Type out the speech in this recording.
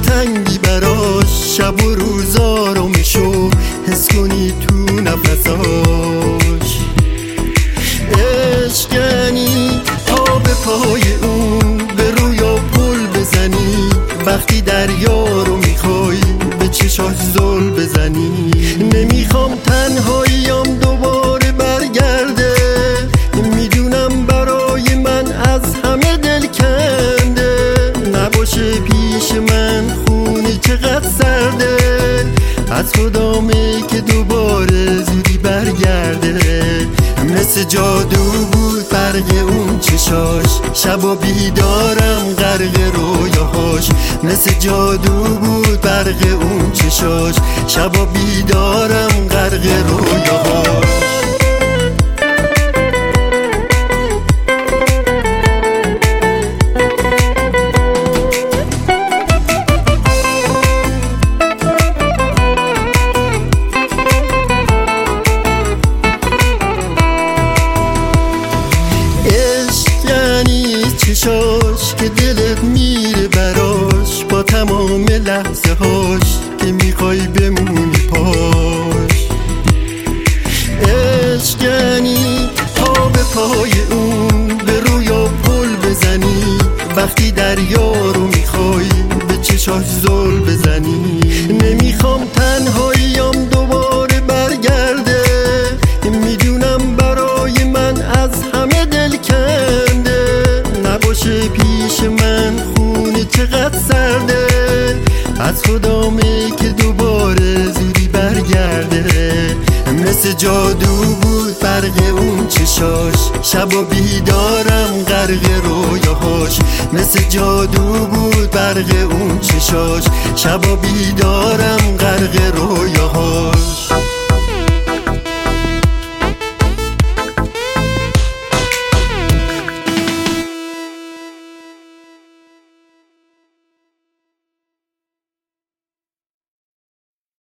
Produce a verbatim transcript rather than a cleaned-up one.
دلتنگی براش، شب و روزارو میشو حس کنی تو نفساش. عشق یعنی پا به پای اون به روی و پل بزنی، وقتی دریا رو میخوای به چشاش زل بزنی. نمیخوام تنهاییم دوباره برگرده، میدونم برای من از همه دل کنده. نباشه پیش من خونی چقدر سرده، از خدامه که دوباره زودی برگرده. مثل جادو بود فرق اون چشاش، شب و بیدارم غرق رویاهاش. مثل جادو بود فرق اون چشاش، شب و بیدارم غرق رویاهاش. چشاش که دلت میره براش، با تمام لحظه هاش که میخوای بمونی پاش. عشق یعنی پا به پای اون به روی و پل بزنی، وقتی دریا رو میخوای به چشاش زل بزنی. نمیخوام تنهاییم دوباره برگرده، میدونم برای من از همه دل کنده. نباشه پیش من خونی چقدر سرده، از خدامه که دوباره زودی برگرده. مثل جادو بود فرق اون چشاش، شب و بیدارم غرق رویاهاش. مثل جادو بود فرق اون چشاش، شب و بیدارم غرق رویاهاش.